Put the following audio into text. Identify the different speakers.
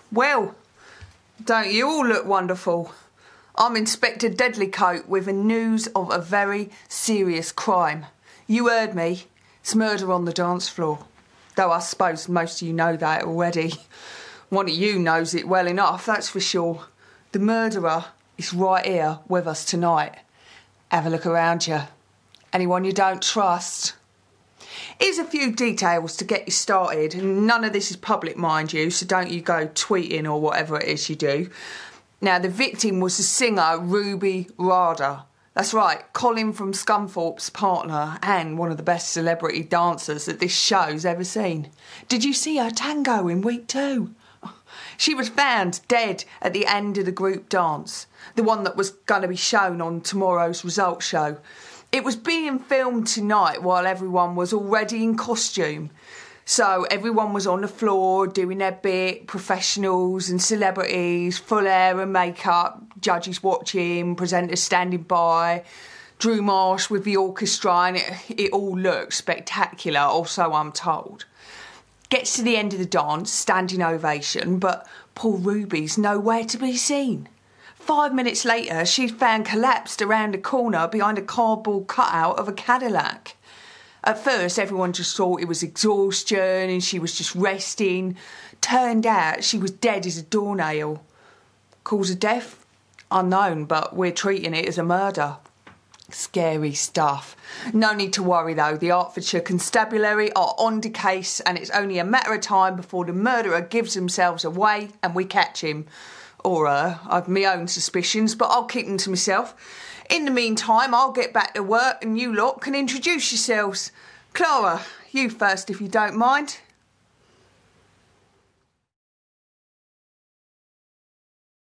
Speaker 1: Well, don't you all look wonderful? I'm Inspector Deadlycoat with the news of a very serious crime. You heard me. It's murder on the dance floor. Though I suppose most of you know that already. One of you knows it well enough, that's for sure. The murderer is right here with us tonight. Have a look around you. Anyone you don't trust? Here's a few details to get you started. None of this is public, mind you, so don't you go tweeting or whatever it is you do. Now, the victim was the singer Ruby Rada. That's right, Colin from Scunthorpe's partner and one of the best celebrity dancers that this show's ever seen. Did you see her tango in week 2? She was found dead at the end of the group dance, the one that was going to be shown on tomorrow's results show. It was being filmed tonight while everyone was already in costume. So everyone was on the floor doing their bit, professionals and celebrities, full hair and makeup, judges watching, presenters standing by, Drew Marsh with the orchestra, and it all looked spectacular, or so I'm told. Gets to the end of the dance, standing ovation, but poor Ruby's nowhere to be seen. 5 minutes later, she's found collapsed around a corner behind a cardboard cutout of a Cadillac. At first, everyone just thought it was exhaustion and she was just resting. Turned out she was dead as a doornail. Cause of death? Unknown, but we're treating it as a murder. Scary stuff. No need to worry though, the Hertfordshire Constabulary are on the case and it's only a matter of time before the murderer gives themselves away and we catch him. Or I've my own suspicions, but I'll keep them to myself. In the meantime, I'll get back to work and you lot can introduce yourselves. Clara, you first if you don't mind.